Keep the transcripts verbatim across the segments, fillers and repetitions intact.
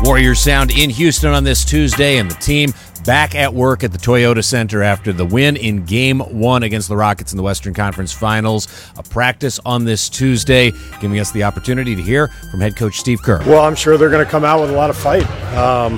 Warriors sound in Houston on this Tuesday, and the team back at work at the Toyota Center after the win in Game one against the Rockets in the Western Conference Finals. A practice on this Tuesday, giving us the opportunity to hear from head coach Steve Kerr. Well, I'm sure they're going to come out with a lot of fight. Um,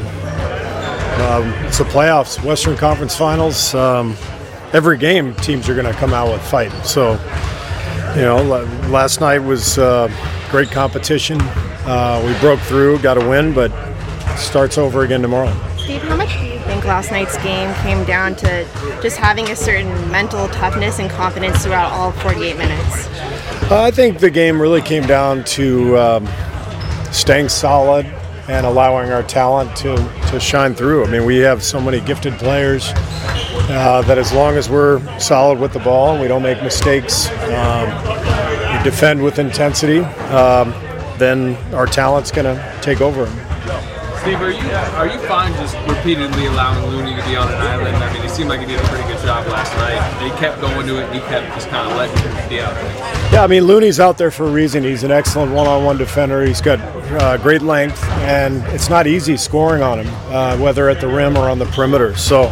um, it's the playoffs, Western Conference Finals. Um, every game, teams are going to come out with fight. So, you know, last night was uh, great competition. Uh, we broke through, got a win, but starts over again tomorrow. Steve, how much do you think last night's game came down to just having a certain mental toughness and confidence throughout all forty-eight minutes? Uh, I think the game really came down to um, staying solid and allowing our talent to, to shine through. I mean, we have so many gifted players uh, that as long as we're solid with the ball and we don't make mistakes, um, we defend with intensity, um, then our talent's going to take over. Steve, are you are you fine just repeatedly allowing Looney to be on an island? I mean, he seemed like he did a pretty good job last night. He kept going to it, and he kept just kind of letting him be out there. Yeah, I mean, Looney's out there for a reason. He's an excellent one-on-one defender. He's got uh, great length, and it's not easy scoring on him, uh, whether at the rim or on the perimeter. So,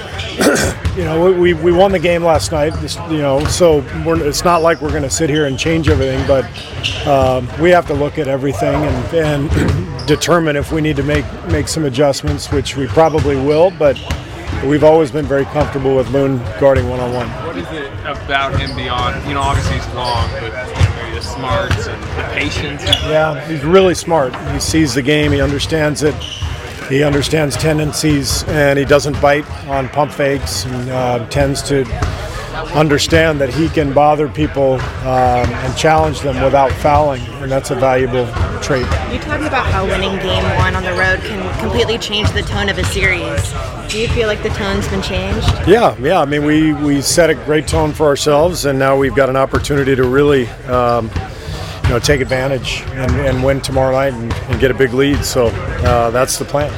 you know, we we won the game last night. You know, so we're, it's not like we're going to sit here and change everything, but um, we have to look at everything and. and determine if we need to make make some adjustments, which we probably will, but we've always been very comfortable with Loon guarding one-on-one. What is it about him beyond, you know, obviously he's long, but you know, maybe the smarts and the patience? Yeah, he's really smart. He sees the game, he understands it, he understands tendencies, and he doesn't bite on pump fakes, and uh, tends to understand that he can bother people um, and challenge them without fouling, and that's a valuable trait. You talked about how winning game one on the road can completely change the tone of a series. Do you feel like the tone's been changed? Yeah, yeah. I mean, we, we set a great tone for ourselves, and now we've got an opportunity to really um, you know, take advantage and, and win tomorrow night and, and get a big lead. So uh, that's the plan.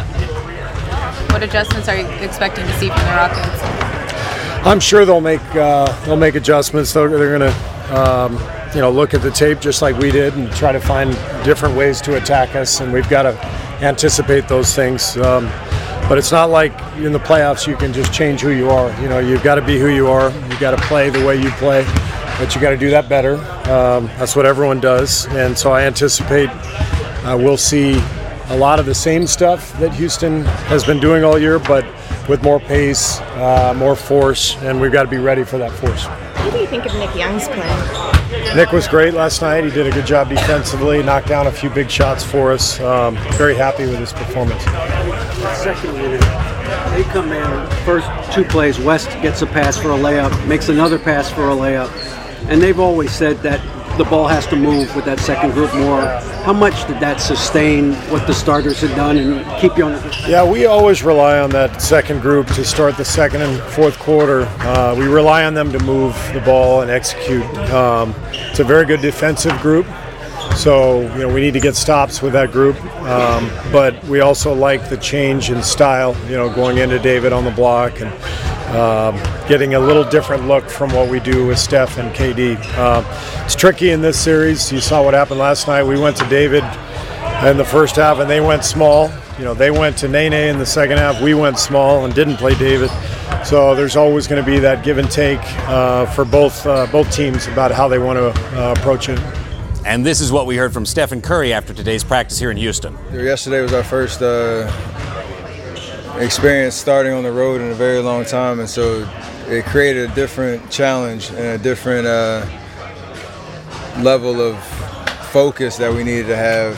What adjustments are you expecting to see from the Rockets? I'm sure they'll make uh, they'll make adjustments. They're, they're going to um, you know look at the tape just like we did and try to find different ways to attack us, and we've got to anticipate those things. Um, but it's not like in the playoffs you can just change who you are. You know, you've got to be who you are. You've got to play the way you play, but you got to do that better. Um, that's what everyone does, and so I anticipate uh, we'll see a lot of the same stuff that Houston has been doing all year, but with more pace, uh, more force, and we've got to be ready for that force. What do you think of Nick Young's play? Nick was great last night. He did a good job defensively, knocked down a few big shots for us. Um, very happy with his performance. Second unit, they come in, first two plays, West gets a pass for a layup, makes another pass for a layup, and they've always said that the ball has to move with that second group more. How much did that sustain what the starters had done and keep you on the... Yeah, we always rely on that second group to start the second and fourth quarter. Uh, we rely on them to move the ball and execute. Um, it's a very good defensive group, so you know we need to get stops with that group. Um, but we also like the change in style, you know, going into David on the block and Um, getting a little different look from what we do with Steph and K D. Uh, it's tricky in this series. You saw what happened last night. We went to David in the first half, and they went small. You know, they went to Nene in the second half. We went small and didn't play David. So there's always going to be that give and take uh, for both uh, both teams about how they want to uh, approach it. And this is what we heard from Stephen Curry after today's practice here in Houston. Yesterday was our first uh, experience starting on the road in a very long time, and so it created a different challenge and a different uh, level of focus that we needed to have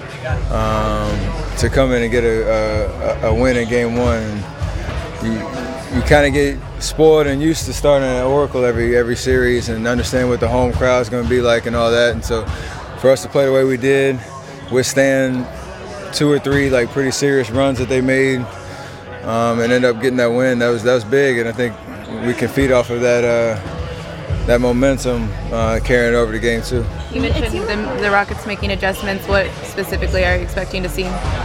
um, to come in and get a, a, a win in game one. And you you kind of get spoiled and used to starting at Oracle every every series and understand what the home crowd's going to be like and all that, and so for us to play the way we did, withstand two or three like pretty serious runs that they made, Um, and end up getting that win. That was that was big, and I think we can feed off of that uh, that momentum uh, carrying over to game two. You mentioned the, the Rockets making adjustments. What specifically are you expecting to see?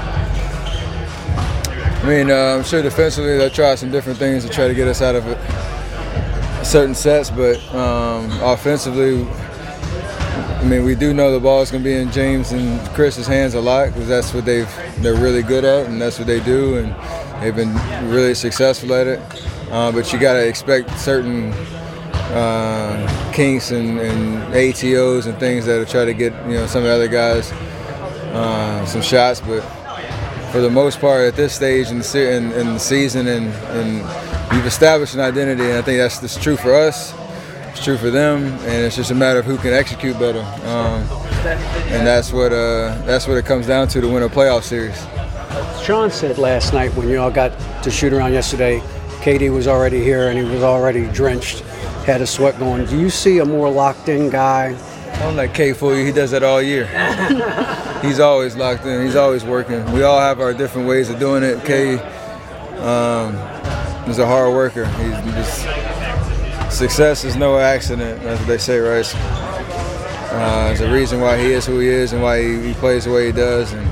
I mean, uh, I'm sure defensively they'll try some different things to try to get us out of it, certain sets, but um, offensively I mean, we do know the ball is going to be in James and Chris's hands a lot because that's what they've they're really good at, and that's what they do, and they've been really successful at it. Uh, but you got to expect certain uh, kinks and, and A T Os and things that will try to get you know some of the other guys uh, some shots. But for the most part, at this stage in the, se- in, in the season, and, and you've established an identity, and I think that's, that's true for us. It's true for them, and it's just a matter of who can execute better, um, and that's what uh, that's what it comes down to to win a playoff series. Sean said last night when you all got to shoot around yesterday, K D was already here and he was already drenched, had a sweat going. Do you see a more locked-in guy? Don't let K fool you. He does that all year. He's always locked in. He's always working. We all have our different ways of doing it. K um, is a hard worker. He's just. Success is no accident, that's what they say, right? Uh, there's a reason why he is who he is and why he, he plays the way he does. And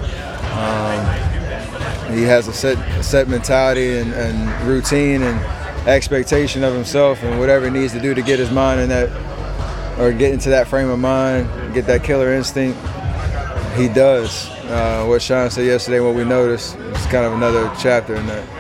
um, he has a set, a set mentality and, and routine and expectation of himself and whatever he needs to do to get his mind in that, or get into that frame of mind, get that killer instinct, he does. Uh, what Sean said yesterday, what we noticed, is kind of another chapter in that.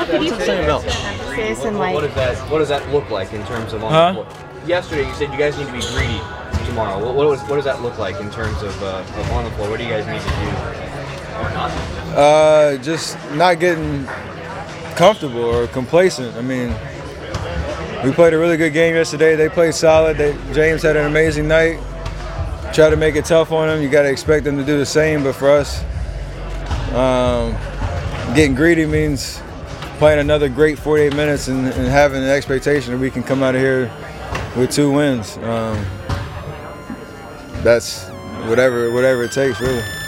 And like, what does that what does that look like in terms of on Huh? the floor? Yesterday you said you guys need to be greedy tomorrow. What what, was, what does that look like in terms of, uh, of on the floor? What do you guys need to do? Uh, just not getting comfortable or complacent. I mean, we played a really good game yesterday. They played solid. They, James had an amazing night. Try to make it tough on them. You got to expect them to do the same. But for us, um, getting greedy means playing another great forty-eight minutes and, and having an expectation that we can come out of here with two wins. Um, that's whatever whatever it takes, really.